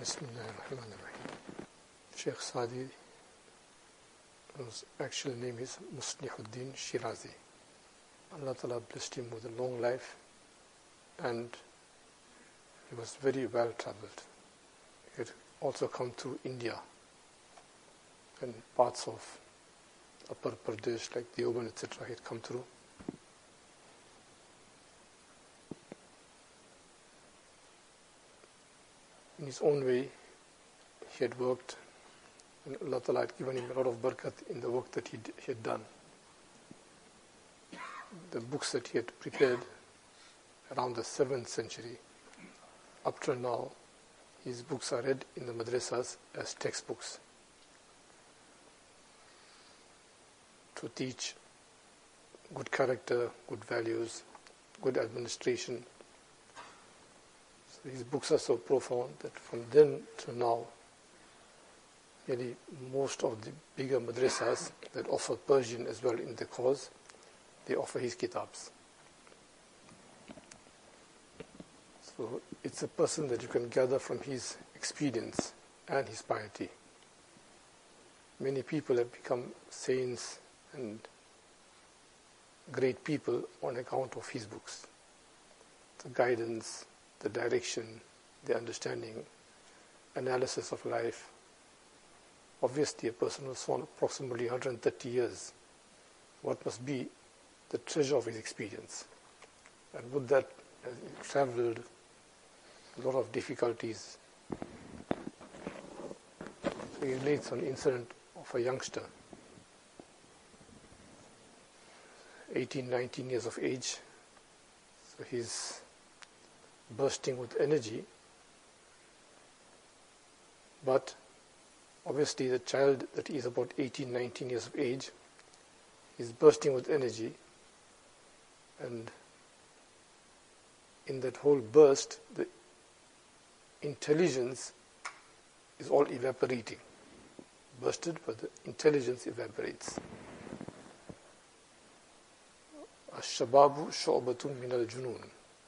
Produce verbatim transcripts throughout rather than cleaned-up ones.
Bismillahirrahmanirrahim. Sheikh Saadi, whose actual name is Muslihuddin Shirazi. Allah Ta'ala blessed him with a long life, and he was very well traveled. He had also come to India and parts of Upper Pradesh like Deoband, et cetera. He had come through. In his own way, he had worked, and Allah Ta'ala had given him a lot of barakat in the work that he, he had done. The books that he had prepared around the seventh century, up to now, his books are read in the madrasas as textbooks to teach good character, good values, good administration. So his books are so profound that from then to now, nearly most of the bigger madrasas that offer Persian as well in the course, they offer his kitabs. So it's a person that you can gather from his experience and his piety. Many people have become saints and great people on account of his books. The guidance, the direction, the understanding, analysis of life. Obviously, a person who's for approximately one hundred thirty years, what must be the treasure of his experience? And with that, uh, he traveled a lot of difficulties. So he relates an incident of a youngster, eighteen, nineteen years of age. So he's bursting with energy, but obviously the child that is about eighteen, nineteen years of age is bursting with energy, and in that whole burst, the intelligence is all evaporating. Bursted, but the intelligence evaporates. Ash-shababu shu'batun min al-junun.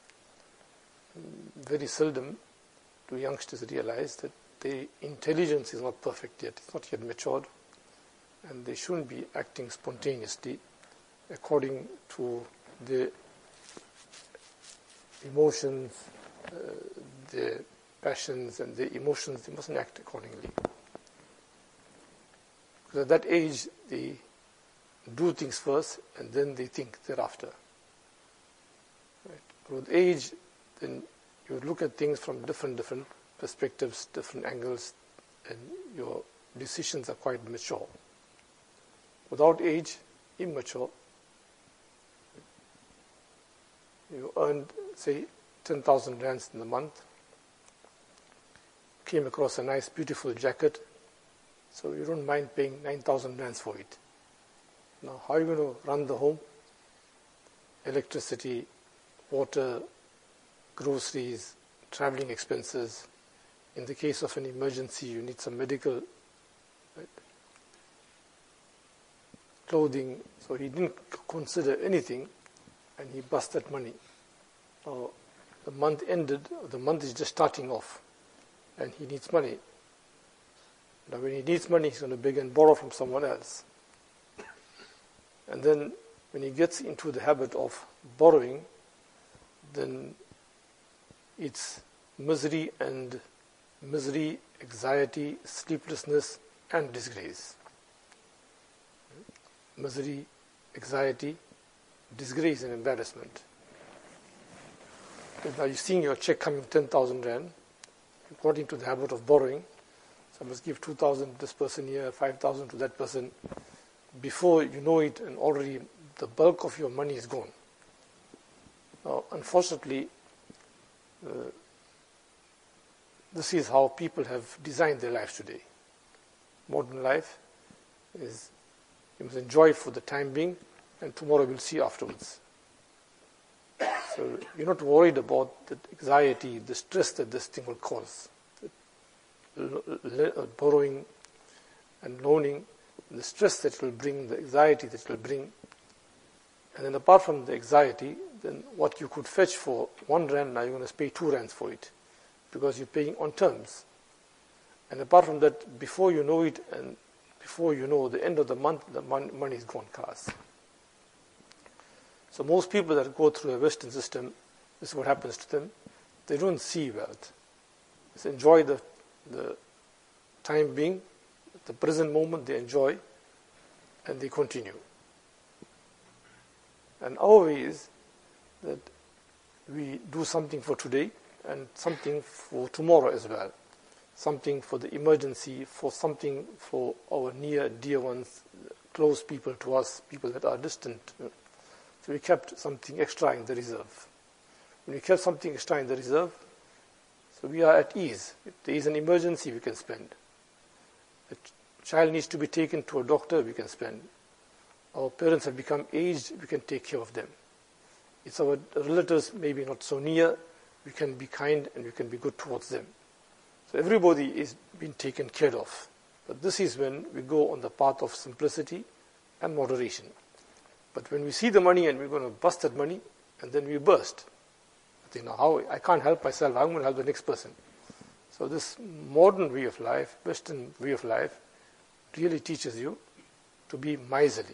Very seldom do youngsters realize that the intelligence is not perfect yet, it's not yet matured, and they shouldn't be acting spontaneously according to the emotions, uh, the passions and the emotions. They mustn't act accordingly. Because at that age, they do things first and then they think thereafter. Right? But with age, then you look at things from different different perspectives, different angles, and your decisions are quite mature. Without age, immature. You earned, say, ten thousand rands in a month, came across a nice, beautiful jacket, so you don't mind paying nine thousand rands for it. Now, how are you going to run the home? Electricity, water, groceries, traveling expenses. In the case of an emergency, you need some medical, right, clothing. So he didn't consider anything, and he bust that money. Now, the month ended, the month is just starting off, and he needs money. Now, when he needs money, he's going to beg and borrow from someone else. And then, when he gets into the habit of borrowing, then it's misery and misery, anxiety, sleeplessness, and disgrace. Misery, anxiety, disgrace, and embarrassment. Now you're seeing your check coming ten thousand rand, according to the habit of borrowing. So I must give two thousand to this person here, five thousand to that person. Before you know it, and already the bulk of your money is gone. Now, unfortunately, uh, this is how people have designed their lives today. Modern life is, you must enjoy it for the time being, and tomorrow we'll see afterwards. So you're not worried about the anxiety, the stress that this thing will cause. Borrowing and loaning, the stress that it will bring, the anxiety that it will bring. And then apart from the anxiety, then what you could fetch for one rand, now you're going to pay two rands for it, because you're paying on terms. And apart from that, before you know it, and before you know the end of the month, the mon- money is gone cars. So most people that go through a Western system, this is what happens to them. They don't see wealth. They enjoy the, the time being, the present moment they enjoy, and they continue. And our way is that we do something for today and something for tomorrow as well. Something for the emergency, for something for our near, dear ones, close people to us, people that are distant. So we kept something extra in the reserve. When we kept something extra in the reserve, so we are at ease. If there is an emergency, we can spend. A child needs to be taken to a doctor, we can spend. Our parents have become aged, we can take care of them. It's our relatives, maybe not so near, we can be kind and we can be good towards them. So everybody is being taken care of. But this is when we go on the path of simplicity and moderation. But when we see the money and we're going to bust that money, and then we burst. I think, now how, I can't help myself, I'm going to help the next person. So this modern way of life, Western way of life, really teaches you to be miserly.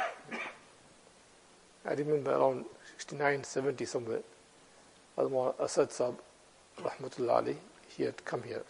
I remember around sixty-nine, seventy somewhere, Al-Mawla Asad Sahib, Rahmatullah Ali, he had come here.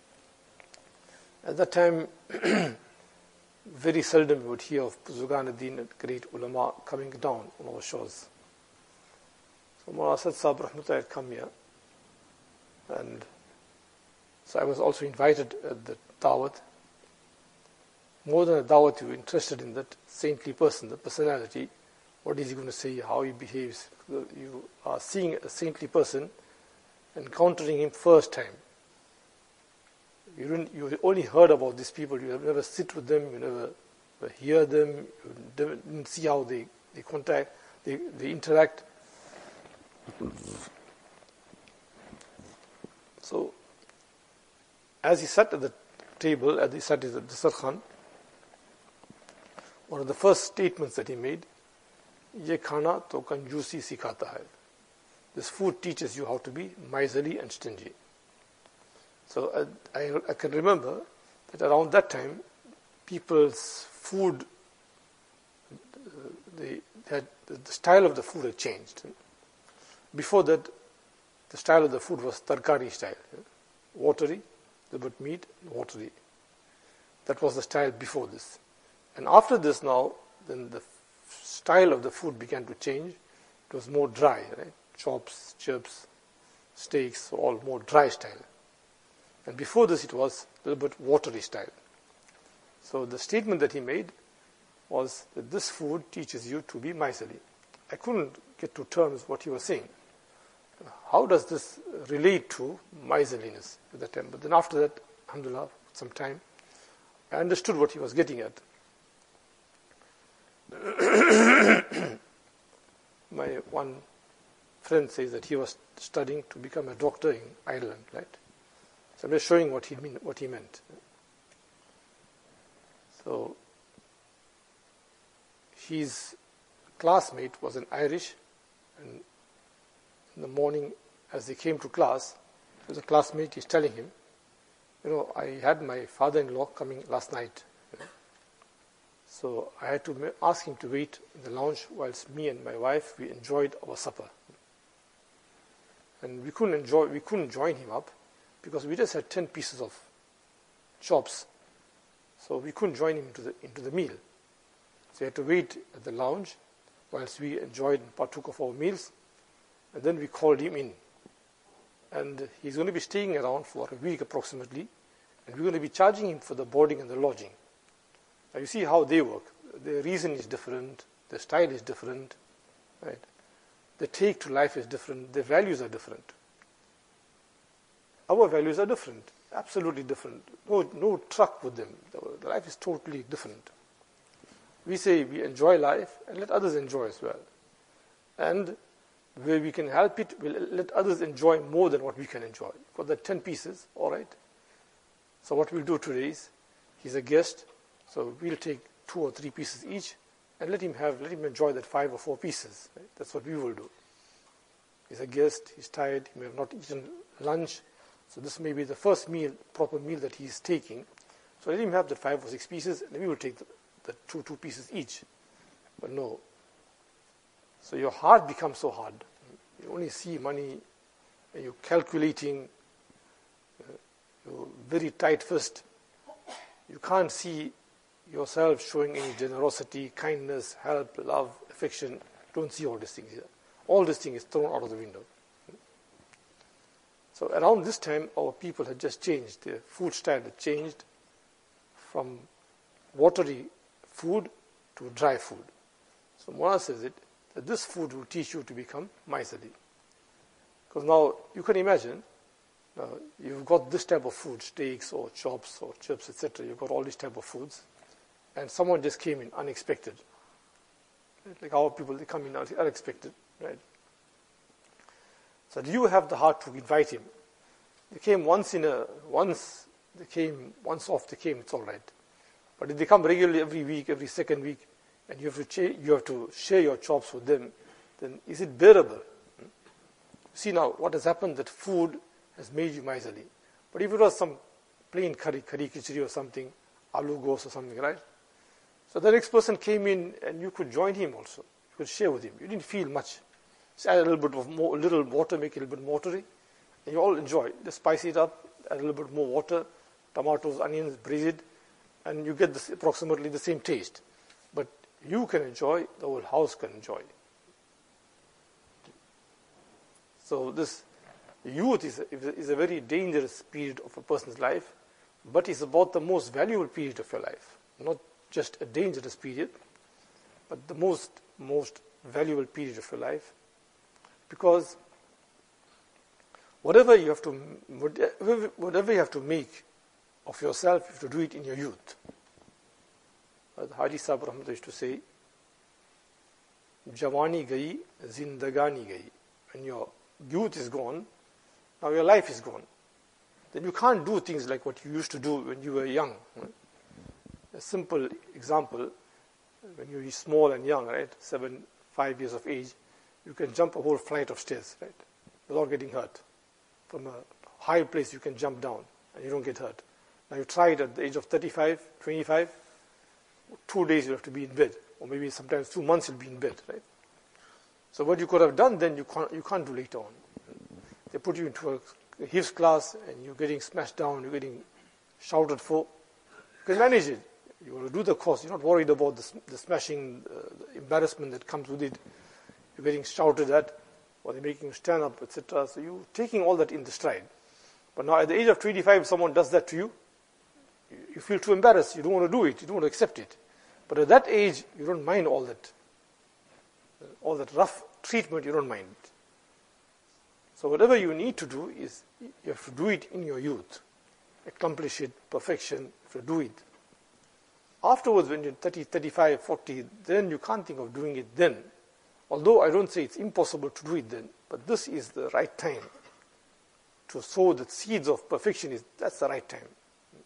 At that time, very seldom we would hear of Buzugan-ud-Din and great ulama coming down on our shores. So Mawla Asad Sahib Rahmatullah had come here, and so I was also invited at the dawat. More than a dawat, you were interested in that saintly person, the personality. What is he going to say, how he behaves. You are seeing a saintly person, encountering him first time. You, didn't, you only heard about these people, you never sit with them, you never, never hear them, you didn't see how they, they contact, they, they interact. So, as he sat at the table, as he sat at the Dasarkhan, one of the first statements that he made, "Ye khana to kanjusi sikhata hai." This food teaches you how to be miserly and stingy. So uh, I, I can remember that around that time, people's food, uh, they had, the style of the food had changed. Before that, the style of the food was tarkari style, watery, a bit meat, watery. That was the style before this. And after this now, then the style of the food began to change. It was more dry, right? Chops, chips, steaks, all more dry style. And before this it was a little bit watery style. So the statement that he made was that this food teaches you to be miserly. I couldn't get to terms what he was saying. How does this relate to miserliness at that time? But then after that, alhamdulillah, some time, I understood what he was getting at. My one friend says that he was studying to become a doctor in Ireland, right? So I'm just showing what he mean, what he meant. So his classmate was an Irish, and in the morning as they came to class, there was a classmate, he's telling him, you know, I had my father-in-law coming last night. You know. So I had to ask him to wait in the lounge whilst me and my wife, we enjoyed our supper. And we couldn't enjoy, we couldn't join him up because we just had ten pieces of chops. So we couldn't join him into the, into the meal. So we had to wait at the lounge whilst we enjoyed and partook of our meals. And then we called him in. And he's going to be staying around for a week approximately. And we're going to be charging him for the boarding and the lodging. Now you see how they work. Their reason is different. Their style is different. Right? The take to life is different. Their values are different. Our values are different. Absolutely different. No, no truck with them. The life is totally different. We say we enjoy life and let others enjoy as well. And where we can help it, we'll let others enjoy more than what we can enjoy. For the ten pieces, all right. So what we'll do today is, he's a guest, so we'll take two or three pieces each, and let him have, let him enjoy that five or four pieces. Right? That's what we will do. He's a guest, he's tired, he may have not eaten lunch, So this may be the first meal, proper meal that he is taking. So let him have the five or six pieces, and we will take the, the two, two pieces each. But no. So your heart becomes so hard. You only see money, and you're calculating, uh, you're very tight fist. You can't see yourself showing any generosity, kindness, help, love, affection. Don't see all these things here. All these things is thrown out of the window. So around this time, our people had just changed. Their food style had changed from watery food to dry food. So Mawlana says it, that this food will teach you to become miserly. Because now, you can imagine, uh, you've got this type of food, steaks or chops or chips, et cetera. You've got all these type of foods, and someone just came in unexpected. Right? Like our people, they come in unexpected, right? So do you have the heart to invite him? They came once in a, once they came, once off they came, it's all right. But if they come regularly every week, every second week, and you have to cha- you have to share your chops with them, then is it bearable? Hmm? See now, what has happened, that food has made you miserly. But if it was some plain curry, curry khichdi or something, aloo ghost or something, right? So the next person came in and you could join him also. You could share with him. You didn't feel much. Just add a little bit of more, a little water, make it a little bit watery, and you all enjoy. Just spice it up, add a little bit more water, tomatoes, onions, braise it, and you get this, approximately the same taste. But you can enjoy, the whole house can enjoy. So this youth is a, is a very dangerous period of a person's life, but it's about the most valuable period of your life. Not just a dangerous period, but the most, most valuable period of your life. Because whatever you have to, whatever you have to make of yourself, you have to do it in your youth. The Haji Sahib Rahmat used to say, Jawani gayi, zindagani gayi. When your youth is gone, now your life is gone. Then you can't do things like what you used to do when you were young. A simple example, when you're small and young, right, seven, five years of age, you can jump a whole flight of stairs, right, without getting hurt. From a high place, you can jump down, and you don't get hurt. Now you try it at the age of thirty-five, twenty-five, two days you have to be in bed, or maybe sometimes two months you'll be in bed, right? So what you could have done then, you can't, you can't do later on. They put you into a Hifz class, and you're getting smashed down, you're getting shouted for. You can manage it. You want to do the course. You're not worried about the, the smashing, uh, the embarrassment that comes with it. You're getting shouted at, or they're making you stand up, et cetera. So you're taking all that in the stride. But now at the age of twenty-five, if someone does that to you, you, you feel too embarrassed. You don't want to do it. You don't want to accept it. But at that age, you don't mind all that. All that rough treatment, you don't mind it. So whatever you need to do is, you have to do it in your youth. Accomplish it, perfection, you have to do it. Afterwards, when you're thirty, thirty-five, forty, then you can't think of doing it then. Although I don't say it's impossible to do it then, but this is the right time to sow the seeds of perfection. Is that's the right time.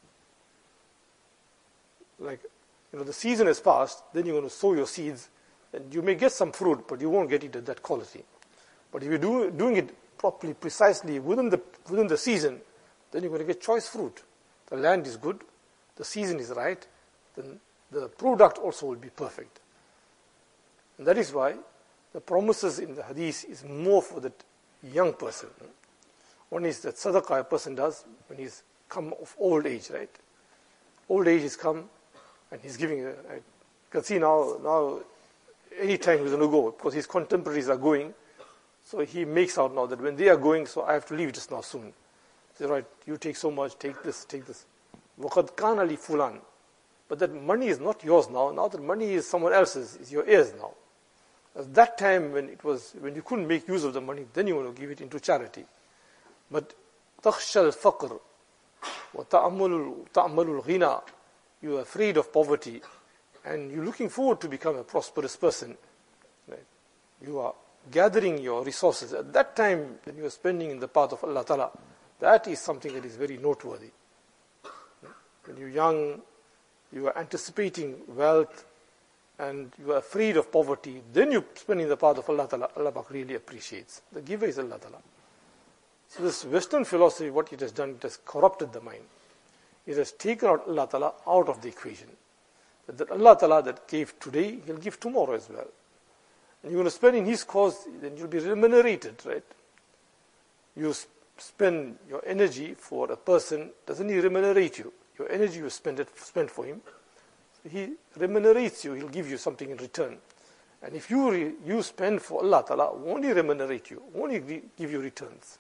Like, you know, the season has passed, then you're going to sow your seeds, and you may get some fruit, but you won't get it at that quality. But if you're do, doing it properly, precisely, within the within the season, then you're going to get choice fruit. The land is good, the season is right, then the product also will be perfect. And that is why the promises in the hadith is more for the young person. One is that sadaqah a person does when he's come of old age, right? Old age has come, and he's giving, a, I can see now, now any time he's going to go, because his contemporaries are going, so he makes out now that when they are going, so I have to leave just now soon. He says, right, you take so much, take this, take this. وَقَدْ كَانَ لِي فُلَانٍ. But that money is not yours now. Now that money is someone else's, is your heirs now. At that time when it was, when you couldn't make use of the money, then you want to give it into charity. But تَخْشَى الْفَقْرِ وَتَأْمَلُ الْغِنَى. You are afraid of poverty, and you're looking forward to become a prosperous person. Right? You are gathering your resources. At that time, when you are spending in the path of Allah Ta'ala, that is something that is very noteworthy. When you're young, you are anticipating wealth, and you are afraid of poverty, then you spend in the path of Allah Ta'ala. Allah really appreciates. The giver is Allah Ta'ala. So this Western philosophy, what it has done, it has corrupted the mind. It has taken out Allah Ta'ala out of the equation. That Allah Ta'ala that gave today, He'll give tomorrow as well. And you're going to spend in His cause, then you'll be remunerated, right? You spend your energy for a person, doesn't He remunerate you? Your energy you spend it spend for Him, He remunerates you, He'll give you something in return. And if you re, you spend for Allah Ta'ala, won't He remunerate you? Won't He give you returns?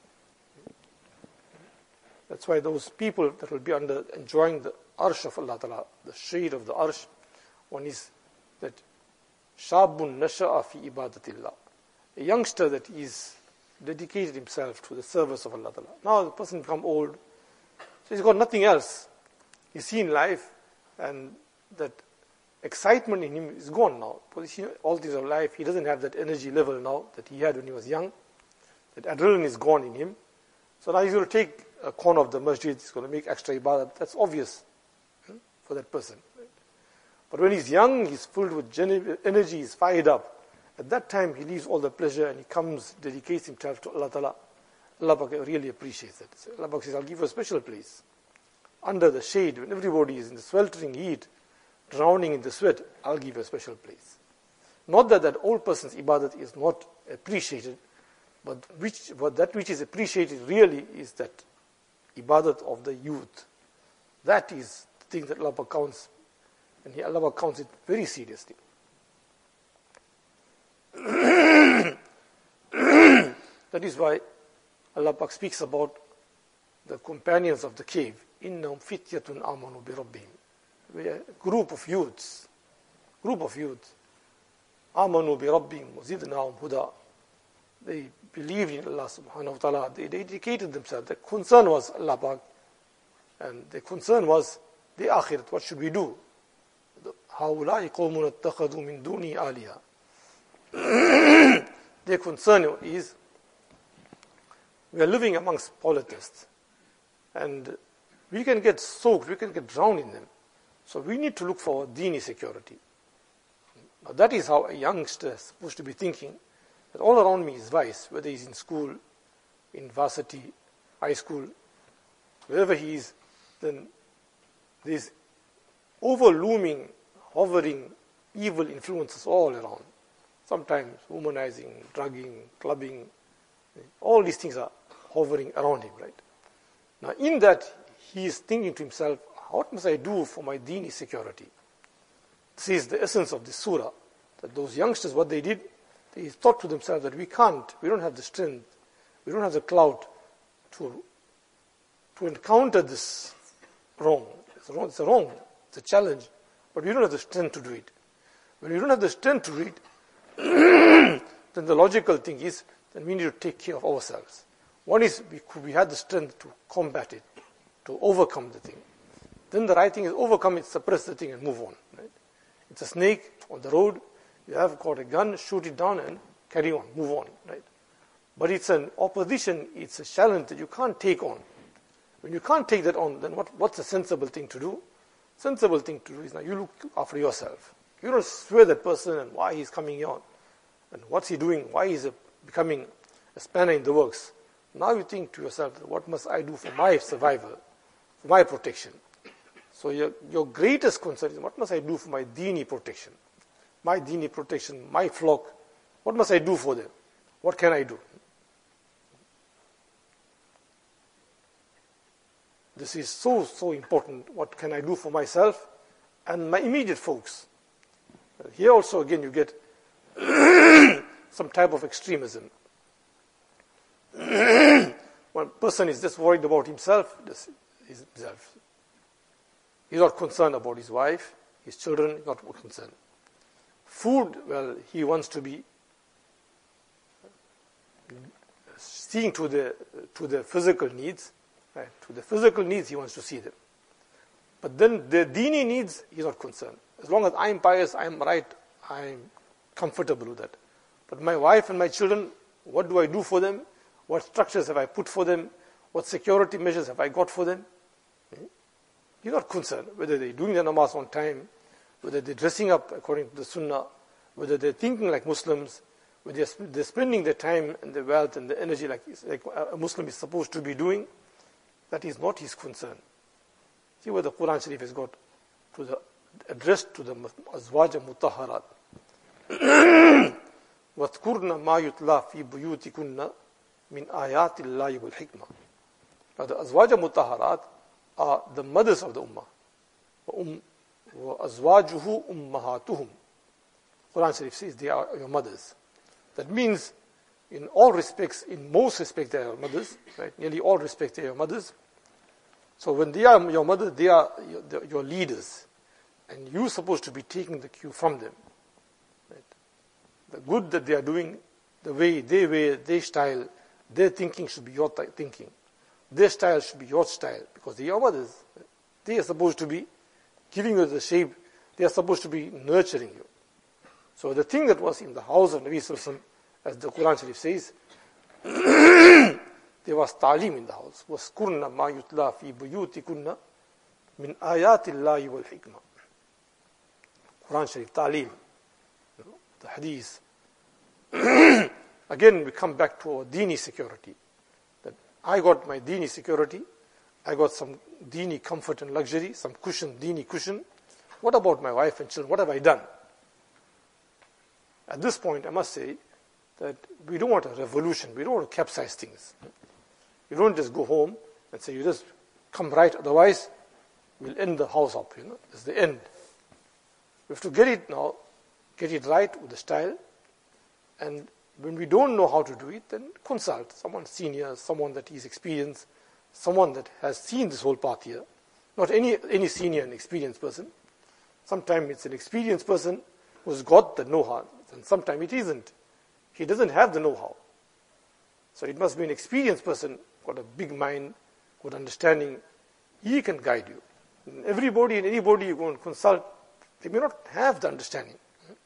That's why those people that will be under enjoying the arsh of Allah Ta'ala, the shade of the arsh, one is that Shabun nasha'a fi ibadatillah, a youngster that is dedicated himself to the service of Allah Ta'ala. Now the person become old, so he's got nothing else. He's seen life, and that excitement in him is gone now. Because all things of life, he doesn't have that energy level now that he had when he was young. That adrenaline is gone in him. So now he's going to take a corner of the masjid, he's going to make extra ibadah. That's obvious hmm, for that person. But when he's young, he's filled with energy, he's fired up. At that time, he leaves all the pleasure and he comes, dedicates himself to Allah Ta'ala. Allah really appreciates it. So Allah says, I'll give you a special place. Under the shade, when everybody is in the sweltering heat, drowning in the sweat, I'll give you a special place. Not that that old person's ibadat is not appreciated, but which, but that which is appreciated really is that ibadat of the youth. That is the thing that Allah counts, and Allah counts it very seriously. That is why Allah speaks about the companions of the cave. Innahum fityatun amanu bi rabbihim. We are a group of youths, group of youths. Amanu bi rabbihim wazidnahum huda. They believed in Allah subhanahu wa ta'ala. They dedicated themselves. Their concern was Allah Pak. And their concern was the akhirat. What should we do? هَؤُلَاءِ قَوْمٌ اتَّخَذُوا مِن دُونِي آلِهَةً. Their concern is, we are living amongst polytheists. And we can get soaked, we can get drowned in them. So we need to look for dini security. Now that is how a youngster is supposed to be thinking. That all around me is vice, whether he's in school, in varsity, high school, wherever he is, then there's overlooming, hovering, evil influences all around. Sometimes womanizing, drugging, clubbing, all these things are hovering around him, right? Now in that, he is thinking to himself, what must I do for my dini security? This is the essence of this surah, that those youngsters, what they did, they thought to themselves that we can't, we don't have the strength, we don't have the clout to, to encounter this wrong. It's wrong, it's a wrong, it's a challenge, but we don't have the strength to do it. When we don't have the strength to do it, then the logical thing is, then we need to take care of ourselves. One is, we, we had the strength to combat it, to overcome the thing. Then the right thing is overcome it, suppress the thing and move on. Right? It's a snake on the road, you have got a gun, shoot it down and carry on, move on. Right? But it's an opposition, it's a challenge that you can't take on. When you can't take that on, then what, what's a sensible thing to do? Sensible thing to do is now you look after yourself. You don't swear that person and why he's coming on, and what's he doing, why he's becoming a spanner in the works. Now you think to yourself, what must I do for my survival, for my protection? So your, your greatest concern is, what must I do for my dini protection? My dini protection, my flock, what must I do for them? What can I do? This is so, so important. What can I do for myself and my immediate folks? Here also, again, you get some type of extremism. One person is just worried about himself, just himself. He's not concerned about his wife, his children, not concerned. Food, well, he wants to be seeing to the to the physical needs, right? To the physical needs, he wants to see them. But then the dini needs, he's not concerned. As long as I'm pious, I'm right, I'm comfortable with that. But my wife and my children, what do I do for them? What structures have I put for them? What security measures have I got for them? He's not concerned whether they're doing the namaz on time, whether they're dressing up according to the sunnah, whether they're thinking like Muslims, when they're, they're spending their time and their wealth and the energy like, like a Muslim is supposed to be doing, that is not his concern. See what the Quran Sharif has got to the addressed to the Azwaj Mutahharat. وَاذْكُرْنَ مَا يُتْلَى فِي بُيُوتِكُنَّ مِنْ آيَاتِ اللَّهِ وَالْحِكْمَةِ. Now the Azwaj Mutahharat are the mothers of the Ummah. وَأَزْوَاجُهُ أُمَّهَاتُهُمْ. Quran Sharif says they are your mothers. That means in all respects, in most respects they are your mothers, right? Nearly all respects they are your mothers. So when they are your mothers, they are your, your leaders. And you're supposed to be taking the cue from them. Right? The good that they are doing, the way they wear, their style, their thinking should be your th- thinking. Their style should be your style, because they are your mothers. They are supposed to be giving you the shape. They are supposed to be nurturing you. So the thing that was in the house of Nabi Sallallahu Alaihi Wasallam, as the Quran Sharif says, there was ta'lim in the house. وَاسْكُرْنَ مَا يُتْلَى فِي بُيُوتِكُنَّ مِنْ آيَاتِ اللَّهِ وَالْحِكْمَةِ. Quran Sharif, ta'lim, you know, the hadith. Again, we come back to our dini security. That I got my dini security, I got some dini comfort and luxury, some cushion, dini cushion. What about my wife and children? What have I done? At this point, I must say that we don't want a revolution. We don't want to capsize things. You don't just go home and say, you just come right, otherwise we'll end the house up. You know, it's the end. We have to get it now, get it right with the style. And when we don't know how to do it, then consult someone senior, someone that is experienced, someone that has seen this whole path here. Not any, any senior and experienced person. Sometimes it's an experienced person who's got the know-how, and sometimes it isn't. He doesn't have the know-how. So it must be an experienced person, got a big mind, good understanding. He can guide you. And everybody and anybody you go and consult, they may not have the understanding.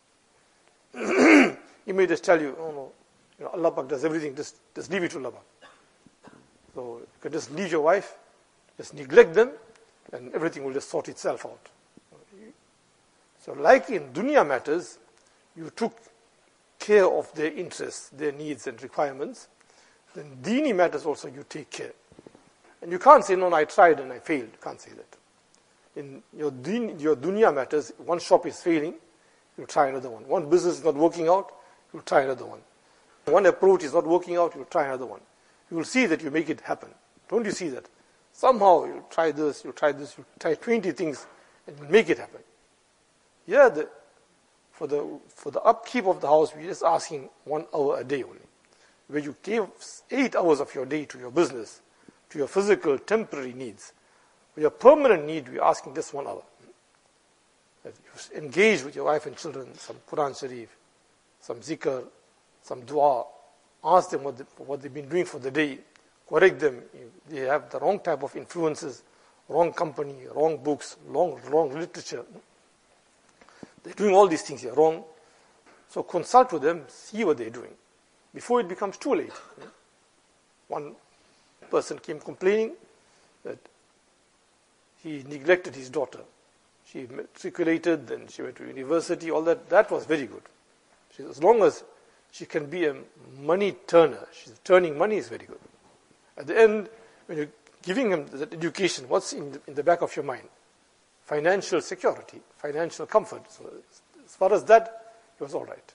He may just tell you, oh no, you know, Allah Pak does everything, just, just leave it to Allah Pak. So you can just leave your wife, just neglect them, and everything will just sort itself out. So like in dunya matters, you took care of their interests, their needs and requirements, then dini matters also you take care. And you can't say, no, no, I tried and I failed. You can't say that. In your, din, your dunya matters, one shop is failing, you try another one. One business is not working out, you try another one. One approach is not working out, you try another one. You will see that you make it happen. Don't you see that? Somehow you try this, you try this, you try twenty things, and you make it happen. Yeah, the, for the for the upkeep of the house, we're just asking one hour a day only. Where you give eight hours of your day to your business, to your physical, temporary needs. For your permanent need, we're asking just one hour. That you engage with your wife and children, some Quran Sharif, some zikr, some dua. Ask them what, they, what they've been doing for the day. Correct them. If they have the wrong type of influences, wrong company, wrong books, wrong, wrong literature. They're doing all these things here wrong. So consult with them, see what they're doing, before it becomes too late. One person came complaining that he neglected his daughter. She matriculated, then she went to university, all that. That was very good. She, as long as she can be a money turner, she's turning money is very good. At the end, when you're giving him that education, what's in the, in the back of your mind? Financial security, financial comfort. So as far as that, it was all right.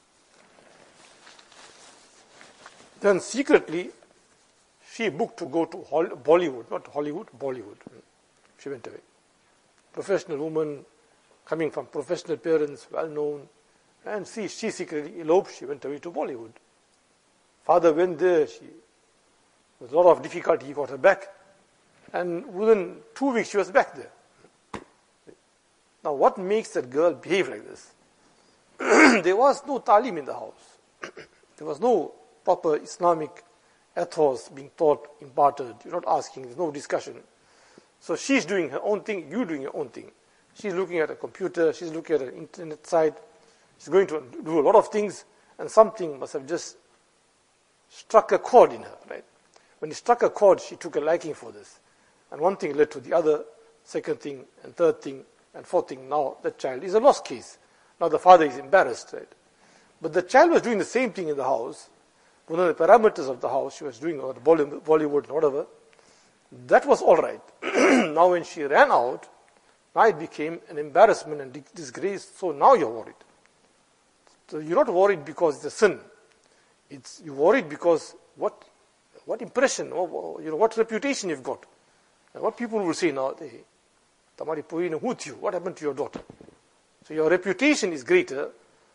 Then secretly, she booked to go to Bollywood, not Hollywood, Bollywood. She went away. Professional woman, coming from professional parents, well known, and see, she secretly eloped, she went away to Bollywood. Father went there, she, with a lot of difficulty, he got her back, and within two weeks she was back there. Now, what makes that girl behave like this? There was no talim in the house. There was no proper Islamic ethos being taught, imparted. You're not asking, there's no discussion. So she's doing her own thing, you're doing your own thing. She's looking at a computer, she's looking at an internet site, she's going to do a lot of things, and something must have just struck a chord in her, right? When it struck a chord, she took a liking for this. And one thing led to the other, second thing, and third thing, and fourth thing. Now that child is a lost case. Now the father is embarrassed, right? But the child was doing the same thing in the house. One of the parameters of the house, she was doing or Bollywood, whatever. That was all right. Now when she ran out, now it became an embarrassment and disgrace. So now you're worried. So you're not worried because it's a sin. It's you're worried because what, what impression, or, you know, what reputation you've got, and what people will say now. Hey, Tamari Purina, who to you? What happened to your daughter? So your reputation is greater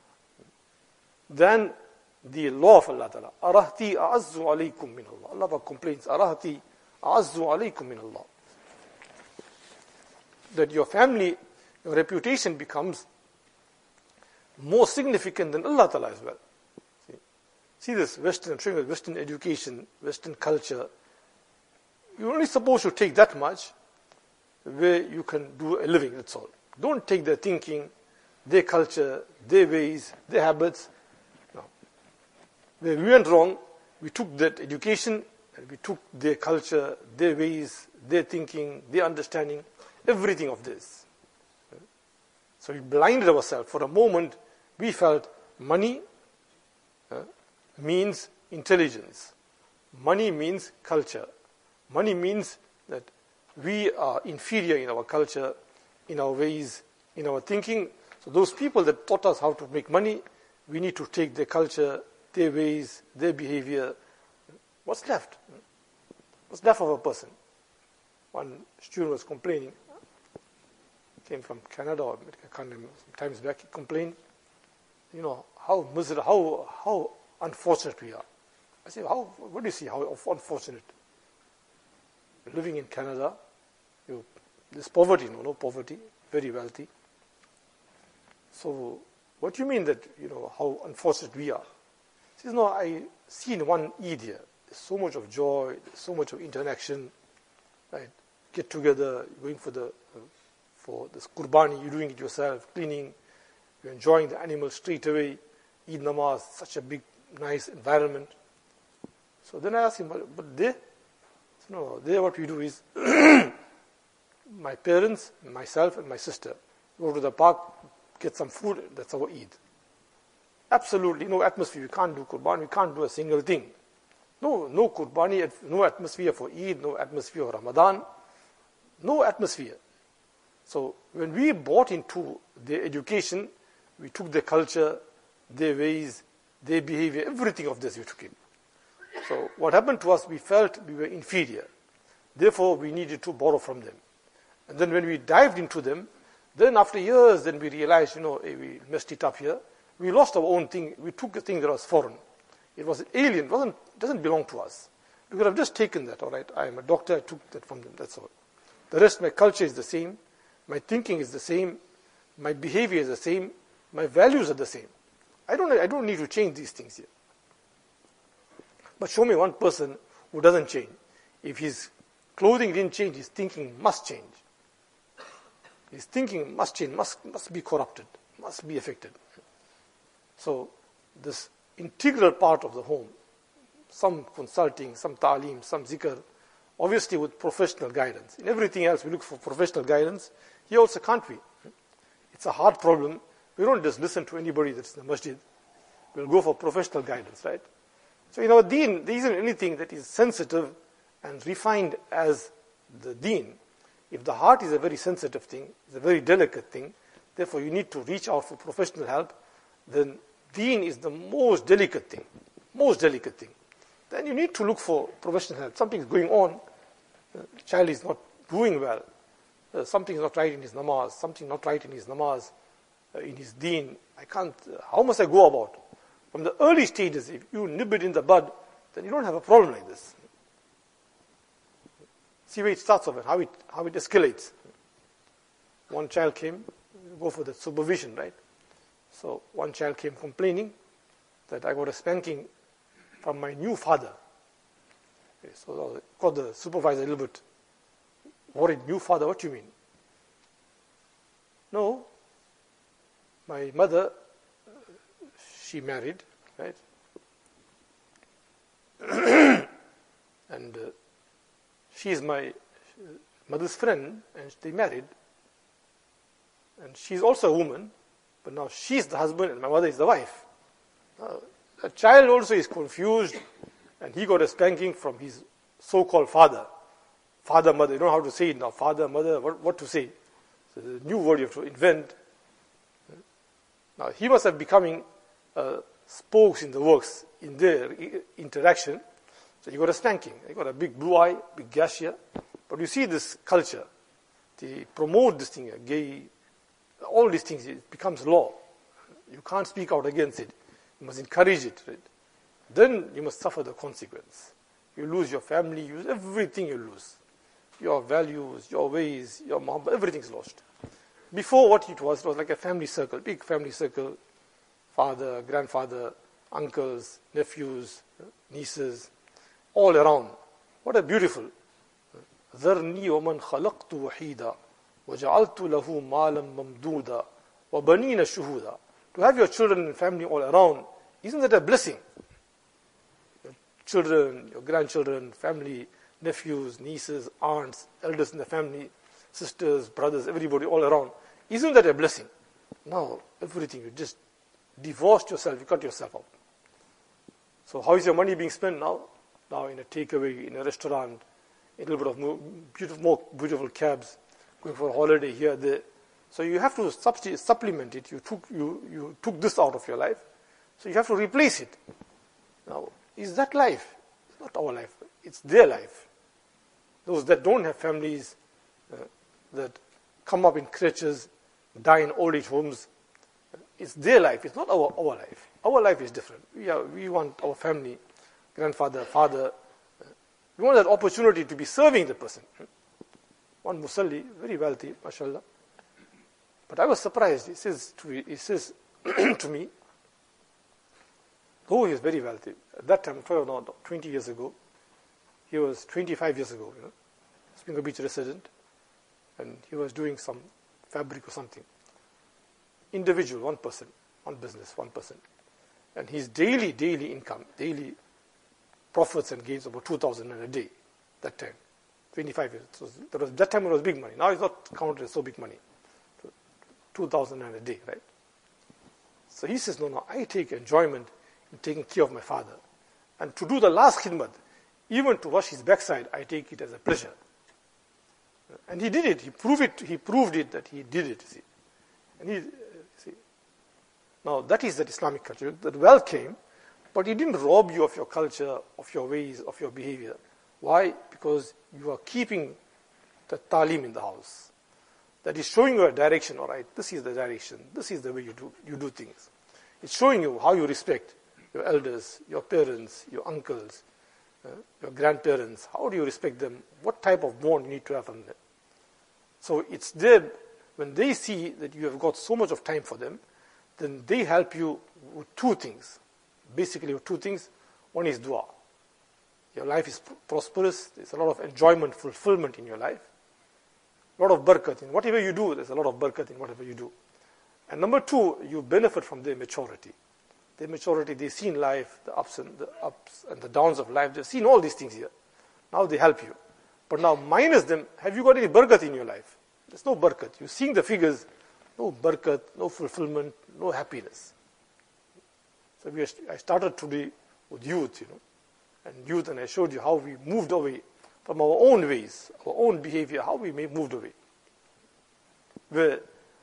than the law of Allah Ta'ala. Arahti a'azzu alaykum min Allah. Allah complains, Arahti a'azzu alaykum min Allah. That your family, your reputation becomes more significant than Allah Ta'ala as well. See, See this Western, I'm showing you Western education, Western culture. You're only supposed to take that much where you can do a living, that's all. Don't take their thinking, their culture, their ways, their habits. No. Where we went wrong, we took that education, and we took their culture, their ways, their thinking, their understanding, everything of this. So we blinded ourselves. For a moment, we felt money uh, means intelligence. Money means culture. Money means that we are inferior in our culture, in our ways, in our thinking. So those people that taught us how to make money, we need to take their culture, their ways, their behavior. What's left? What's left of a person? One student was complaining, came from Canada or America, I can't remember, some times back, he complained, you know, how miserable, how, how unfortunate we are. I said, how, what do you see, how unfortunate? Living in Canada, you, there's poverty, no, no poverty, very wealthy. So, what do you mean that, you know, how unfortunate we are? He says, no, I see in one Eid here, there's so much of joy, there's so much of interaction, right? Get together, going for the, uh, for this Qurbani, you're doing it yourself, cleaning, you're enjoying the animal straight away, Eid Namaz, such a big, nice environment. So then I asked him, but they? No, there what we do is, my parents, myself and my sister go to the park, get some food, that's our Eid. Absolutely no atmosphere, we can't do Qurbani, we can't do a single thing. No, no Qurbani, no atmosphere for Eid, no atmosphere for Ramadan, no atmosphere. So when we bought into their education, we took their culture, their ways, their behavior, everything of this we took in. So what happened to us, we felt we were inferior. Therefore, we needed to borrow from them. And then when we dived into them, then after years, then we realized, you know, hey, we messed it up here. We lost our own thing. We took a thing that was foreign. It was alien. It wasn't, doesn't belong to us. We could have just taken that, all right. I am a doctor. I took that from them. That's all. The rest, my culture is the same. My thinking is the same. My behavior is the same. My values are the same. I don't, I don't need to change these things here. But show me one person who doesn't change. If his clothing didn't change, his thinking must change. His thinking must change, must, must be corrupted, must be affected. So this integral part of the home, some consulting, some ta'aleem, some zikr, obviously with professional guidance. In everything else we look for professional guidance. Here also can't we? It's a hard problem. We don't just listen to anybody that's in the masjid. We'll go for professional guidance, right? So in our deen, there isn't anything that is sensitive and refined as the deen. If the heart is a very sensitive thing, it's a very delicate thing, therefore you need to reach out for professional help, then deen is the most delicate thing, most delicate thing. Then you need to look for professional help. Something is going on, the child is not doing well, uh, something is not right in his namaz, something not right in his namaz, uh, in his deen. I can't, uh, how must I go about? From the early stages, if you nib it in the bud, then you don't have a problem like this. See where it starts off and how it, how it escalates. One child came, go for the supervision, right? So one child came complaining that I got a spanking from my new father. Okay, so I got the supervisor a little bit worried. New father, what do you mean? No, my mother, she married, right? and uh, she is my mother's friend, and they married. And she's also a woman, but now she's the husband and my mother is the wife. Uh, the child also is confused, and he got a spanking from his so-called father. Father, mother, you don't know how to say it now. Father, mother, what, what to say? So there's a new word you have to invent. Now, he must have becoming uh, spokes in the works in their interaction. So you got a spanking. You got a big blue eye, big gash here. But you see this culture. They promote this thing, gay, all these things. It becomes law. You can't speak out against it. You must encourage it. Right? Then you must suffer the consequence. You lose your family, you lose everything you lose. Your values, your ways, your mom, everything's lost. Before, what it was, it was like a family circle, big family circle. Father, grandfather, uncles, nephews, nieces, all around. What a beautiful. ذَرْنِي وَمَنْ خَلَقْتُ وَحِيدًا وَجَعَلْتُ لَهُ مَالًا مَمْدُودًا وَبَنِينَ شُهُودًا. To have your children and family all around, isn't that a blessing? Your children, your grandchildren, family, nephews, nieces, aunts, elders in the family, sisters, brothers, everybody all around. Isn't that a blessing? Now, everything, you just divorced yourself, you cut yourself out. So how is your money being spent now? Now in a takeaway, in a restaurant, a little bit of more beautiful, more beautiful cabs, going for a holiday here, there. So you have to substi- supplement it. You took, you, you took this out of your life. So you have to replace it. Now, is that life? It's not our life. It's their life. Those that don't have families, uh, that come up in creches, die in old age homes, it's their life. It's not our, our life. Our life is different. We, are, we want our family, grandfather, father, uh, we want that opportunity to be serving the person. One Musalli, very wealthy, mashallah. But I was surprised. He says to me, he says to me, though he is very wealthy, at that time, twenty years ago, he was twenty-five years ago, you know, Springer Beach resident, and he was doing some fabric or something. Individual, one person, one business, one person. And his daily, daily income, daily profits and gains about two thousand a day, that time, twenty-five years. So that, was, that time it was big money. Now it's not counted as so big money. two thousand a day, right? So he says, no, no, I take enjoyment in taking care of my father. And to do the last khidmat, even to wash his backside, I take it as a pleasure. And he did it. He proved it. He proved it that he did it. See, and he, see. Now that is that Islamic culture. That wealth came, but he didn't rob you of your culture, of your ways, of your behavior. Why? Because you are keeping the talim in the house. That is showing you a direction. All right, this is the direction. This is the way you do you do things. It's showing you how you respect your elders, your parents, your uncles, uh, your grandparents. How do you respect them? What type of bond you need to have from them? So it's there, when they see that you have got so much of time for them, then they help you with two things. Basically with two things. One is dua. Your life is prosperous. There's a lot of enjoyment, fulfillment in your life. A lot of barakat. In whatever you do, there's a lot of barakat in whatever you do. And number two, you benefit from their maturity. Their maturity, they've seen life, the ups and the ups and the downs of life. They've seen all these things here. Now they help you. But now minus them, have you got any barakat in your life? There's no barakat. You're seeing the figures, no barakat, no fulfillment, no happiness. So we are, I started today with youth, you know, and youth, and I showed you how we moved away from our own ways, our own behavior, how we moved away. Where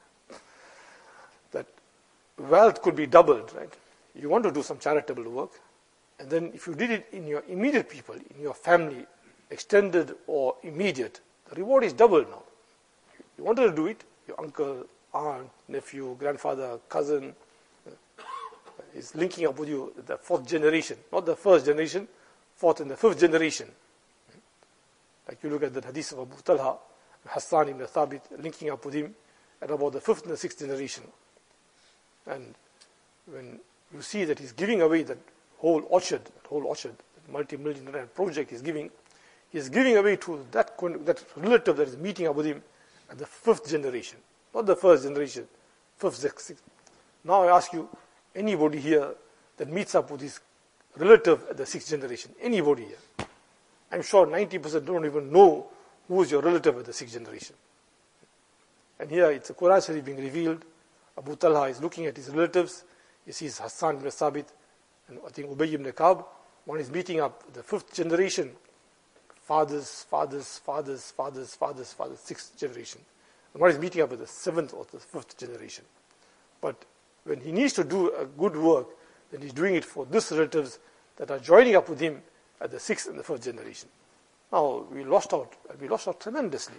that wealth could be doubled, right? You want to do some charitable work, and then if you did it in your immediate people, in your family, extended or immediate, the reward is doubled now. You wanted to do it, your uncle, aunt, nephew, grandfather, cousin uh, is linking up with you, the fourth generation, not the first generation, fourth and the fifth generation. Like you look at the hadith of Abu Talha, Hassan ibn Thabit, linking up with him at about the fifth and the sixth generation. And when you see that he's giving away that whole orchard, that whole orchard, that multi-million rand project he's giving, he's giving away to that, that relative that is meeting up with him at the fifth generation, not the first generation, fifth, sixth. Now I ask you, anybody here that meets up with his relative at the sixth generation, anybody here? I'm sure ninety percent don't even know who is your relative at the sixth generation. And here it's a Quran Sharif being revealed. Abu Talha is looking at his relatives. He sees Hassan ibn Thabit And I think Ubay ibn Ka'b, one is meeting up the fifth generation, fathers, fathers, fathers, fathers, fathers, fathers, sixth generation. And one is meeting up with the seventh or the fifth generation. But when he needs to do a good work, then he's doing it for these relatives that are joining up with him at the sixth and the fifth generation. Now, we lost out, and we lost out tremendously.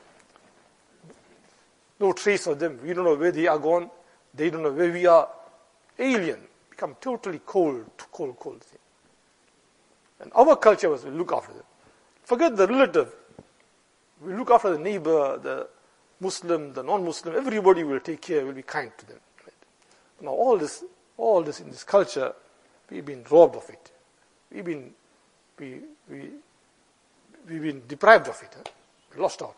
No trace of them. We don't know where they are gone. They don't know where we are. Alien. Become totally cold, cold, cold thing. And our culture was we look after them. Forget the relative. We look after the neighbor, the Muslim, the non-Muslim. Everybody will take care, will be kind to them. Right? Now all this, all this in this culture, we've been robbed of it. We've been, we, we, we've been deprived of it. Huh? We lost out.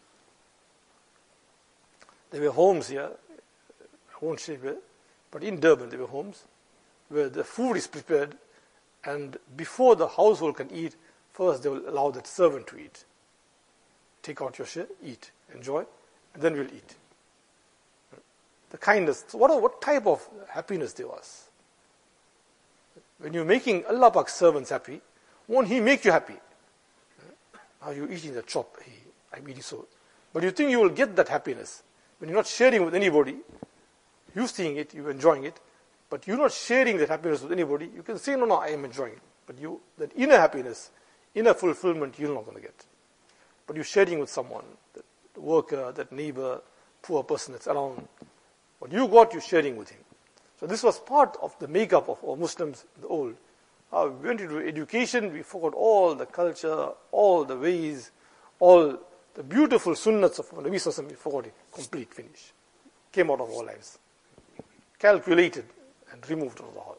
There were homes here, I won't say where, but in Durban there were homes where the food is prepared, and before the household can eat, first they will allow that servant to eat. Take out your share, eat, enjoy, and then we'll eat. The kindness. So what, what type of happiness there was? When you're making Allah Pak's servants happy, won't He make you happy? Are you eating the chop? Hey, I'm eating so. But you think you will get that happiness when you're not sharing with anybody. You're seeing it, you're enjoying it, but you're not sharing that happiness with anybody. You can say, no, no, I am enjoying it. But you, that inner happiness, inner fulfillment, you're not going to get. But you're sharing with someone, that worker, that neighbor, poor person that's around. What you got, you're sharing with him. So this was part of the makeup of our Muslims, the old. Uh, we went into education, we forgot all the culture, all the ways, all the beautiful sunnats of Nabi Sallallahu Alaihi Wasallam, we forgot it. Complete, finish. Came out of our lives. Calculated and removed out of the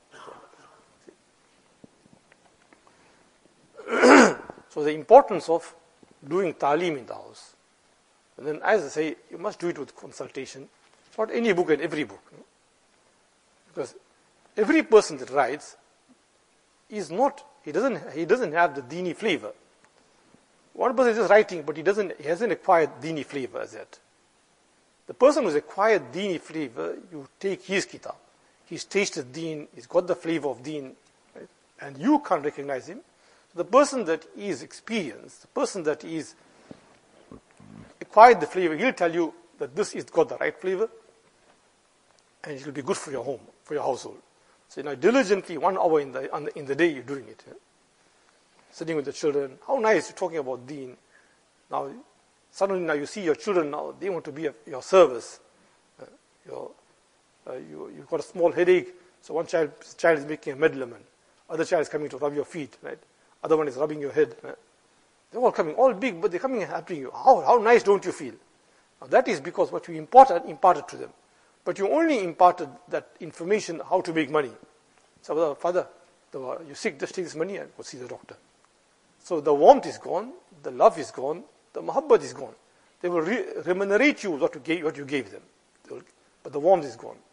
house. So the importance of doing ta'aleem in the house. And then as I say, you must do it with consultation. Not any book and every book. Because every person that writes is not, he doesn't, he doesn't have the dini flavor. One person is just writing, but he doesn't, he hasn't acquired dini flavor as yet. The person who's acquired dini flavor, you take his kitab. He's tasted deen, he's got the flavor of deen, right? And you can't recognize him. The person that is experienced, the person that is acquired the flavor, he'll tell you that this is got the right flavor, and it will be good for your home, for your household. So you know, diligently, one hour in the, on the in the day, you're doing it. Yeah? Sitting with the children, how nice you're talking about deen. Now, suddenly now you see your children now, they want to be at your service. Uh, your, uh, you, you've got a small headache, so one child, child is making a medlament. Other child is coming to rub your feet, right? Other one is rubbing your head. Right? They're all coming, all big, but they're coming and helping you. How, how nice don't you feel? Now that is because what you imparted, imparted to them. But you only imparted that information how to make money. So, father, you're sick, just take this money and go see the doctor. So the warmth is gone, the love is gone, the muhabbat is gone. They will re- remunerate you what you gave, what you gave them. Will, but the warmth is gone.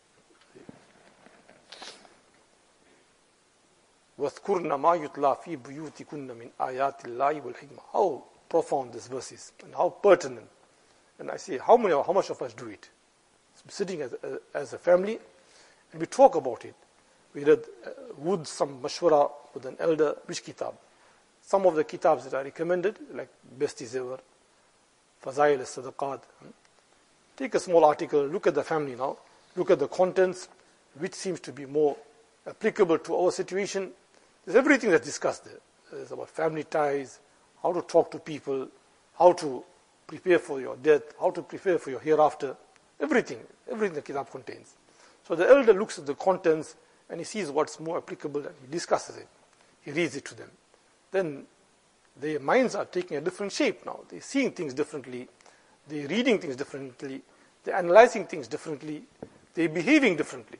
وَاذْكُرْنَ مَا يُتْلَى فِي بُيُوتِكُنَّ مِنْ آيَاتِ اللَّهِ وَالْحِكْمَةِ. How profound this verse is, and how pertinent. And I say, how many, how much of us do it? Sitting as a, as a family, and we talk about it. We read uh, would some mashwara with an elder, which kitab? Some of the kitabs that are recommended, like Best is Ever, Fazail al-Sadaqat. Take a small article, look at the family now, look at the contents, which seems to be more applicable to our situation. There's everything that's discussed there. There's about family ties, how to talk to people, how to prepare for your death, how to prepare for your hereafter. Everything, everything the kitab contains. So the elder looks at the contents and he sees what's more applicable and he discusses it. He reads it to them. Then their minds are taking a different shape now. They're seeing things differently. They're reading things differently. They're analyzing things differently. They're behaving differently.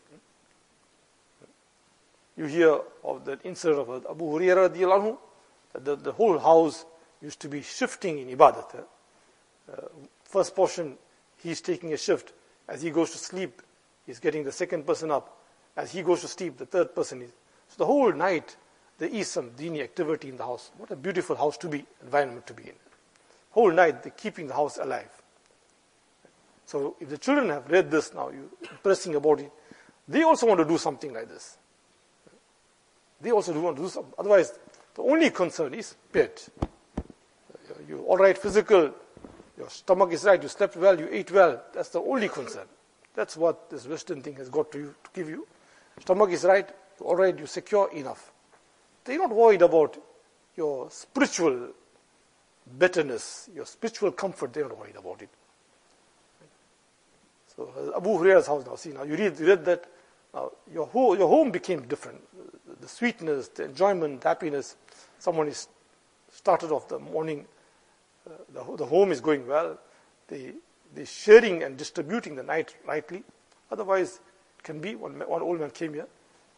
You hear of that incident of Abu Hurairah radiallahu anhu, that the, the whole house used to be shifting in ibadat. Uh, first portion, he's taking a shift. As he goes to sleep, he's getting the second person up. As he goes to sleep, the third person is. So the whole night, there is some dini activity in the house. What a beautiful house to be, environment to be in. Whole night, they're keeping the house alive. So if the children have read this now, you're impressing about it, they also want to do something like this. They also do want to do something. Otherwise, the only concern is bed. You're all right, physical, your stomach is right, you slept well, you ate well. That's the only concern. That's what this Western thing has got to, you, to give you. Stomach is right, you're all right, you're secure enough. They're not worried about your spiritual betterness, your spiritual comfort. They're not worried about it. So Abu Hurairah's house now, see now, you read, you read that, now your, ho- your home became different. The sweetness, the enjoyment, the happiness. Someone is started off the morning, uh, the, the home is going well. The, the sharing and distributing the night rightly. Otherwise, it can be, one, one old man came here.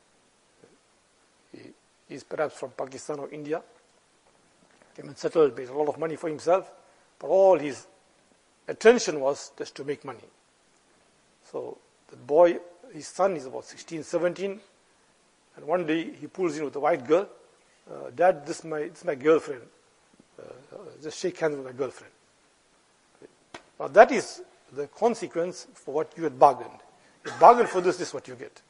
He is perhaps from Pakistan or India. Came and settled, made a lot of money for himself. But all his attention was just to make money. So the boy, his son is about sixteen, seventeen. And one day he pulls in with a white girl. Uh, Dad, this is my, this is my girlfriend. Uh, just shake hands with my girlfriend. Now that is the consequence for what you had bargained. You bargained for this, this is what you get.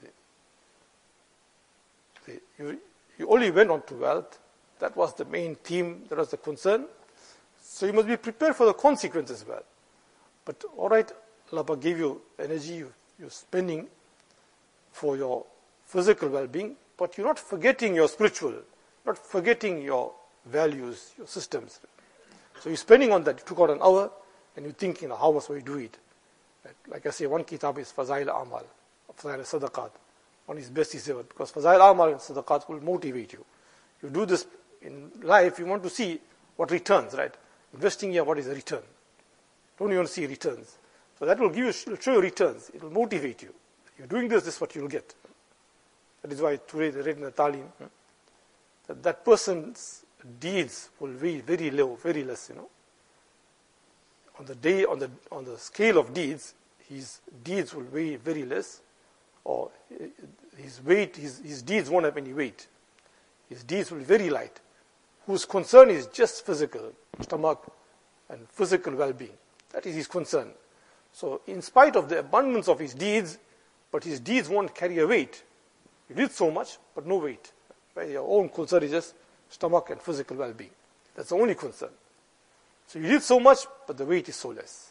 You, you only went on to wealth. That was the main theme, that was the concern. So you must be prepared for the consequences as well. But all right, Allah gave you energy, you, you're spending for your physical well-being, but you're not forgetting your spiritual, not forgetting your values, your systems. So you're spending on that. You took out an hour, and you're thinking, how must we do it? Like I say, one kitab is Fazail Amal, Fazail Sadaqat. One is best is ever, because Fazail Amal and Sadaqat will motivate you. You do this in life, you want to see what returns, right? Investing here, what is the return? Don't you want to see returns? So that will give you, will show you returns. It will motivate you. You're doing this, this is what you will get. That is why today they read in the Talim that that person's deeds will be very low, very less, you know. On the day, on the on the scale of deeds, his deeds will weigh very less, or his weight, his, his deeds won't have any weight. His deeds will be very light, whose concern is just physical, stomach, and physical well-being. That is his concern. So in spite of the abundance of his deeds, but his deeds won't carry a weight. You did so much, but no weight. Right? Your own concern is just stomach and physical well-being. That's the only concern. So you did so much, but the weight is so less.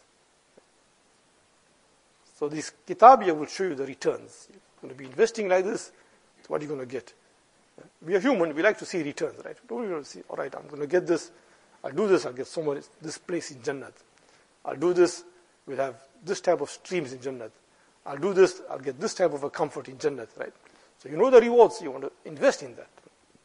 So this kitabiyah will show you the returns. You're going to be investing like this, so what are you going to get? We are human, we like to see returns, right? Don't we want to see, all right, I'm going to get this, I'll do this, I'll get so much, this place in Jannat. I'll do this, we'll have this type of streams in Jannat. I'll do this, I'll get this type of a comfort in Jannat, right? So you know the rewards, you want to invest in that.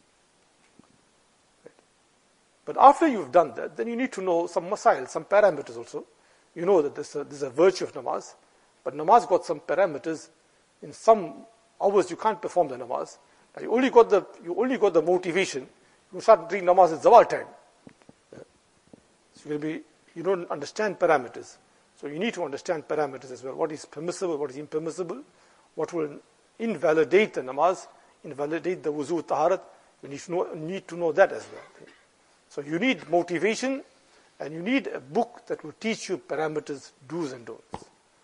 Right? But after you've done that, then you need to know some masail, some parameters also. You know that there's a, there's a virtue of namaz, but namaz got some parameters. In some hours you can't perform the namaz. Now you only got the you only got the motivation. You start doing namaz at zawal time. Yeah. So you'll be you don't understand parameters. So you need to understand parameters as well. What is permissible, what is impermissible, what will invalidate the namaz, invalidate the wuzu, taharat. You need to know, need to know that as well. So you need motivation, and you need a book that will teach you parameters, do's and don'ts.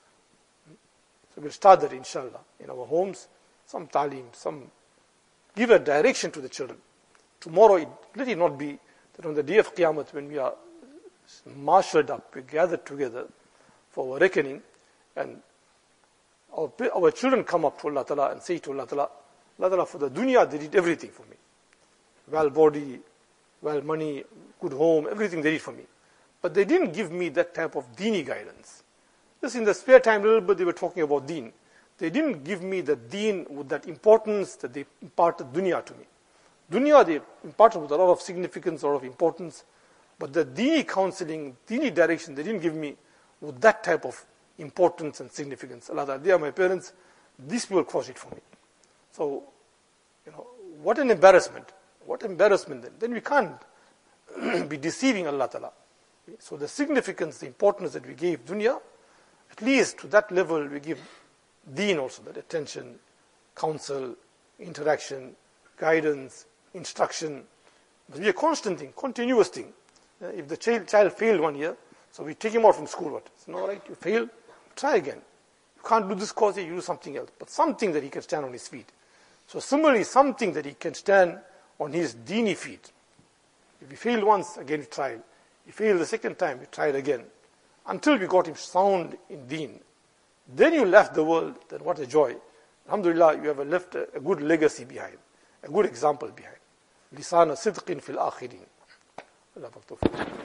So we'll start that inshallah in our homes. Some talim, some give a direction to the children. Tomorrow, it, let it not be that on the day of Qiyamah, when we are marshaled up, we gather together for our reckoning, and our, our children come up to Allah Ta'ala and say to Allah Ta'ala, Allah Ta'ala, for the dunya, they did everything for me. Well body, well money, good home, everything they did for me. But they didn't give me that type of deeni guidance. Just in the spare time, a little bit, they were talking about deen. They didn't give me the deen with that importance that they imparted dunya to me. Dunya, they imparted with a lot of significance, a lot of importance. But the deeni counseling, deeni direction, they didn't give me with that type of importance and significance. Allah, they are my parents. These people caused it for me. So, you know, what an embarrassment. What embarrassment then. Then we can't be deceiving Allah Ta'ala. So the significance, the importance that we gave dunya, at least to that level we give deen also, that attention, counsel, interaction, guidance, instruction. It must be a constant thing, continuous thing. Uh, if the child, child failed one year, so we take him out from school, what? It's not right, you failed, try again. You can't do this course, you do something else. But something that he can stand on his feet. So similarly, something that he can stand on his dini feet. If he failed once, again we tried. He failed the second time, we tried again. Until we got him sound in deen. Then you left the world, then what a joy. Alhamdulillah, you have left a, a good legacy behind, a good example behind. Lisana sidqin fil akhirin. Allah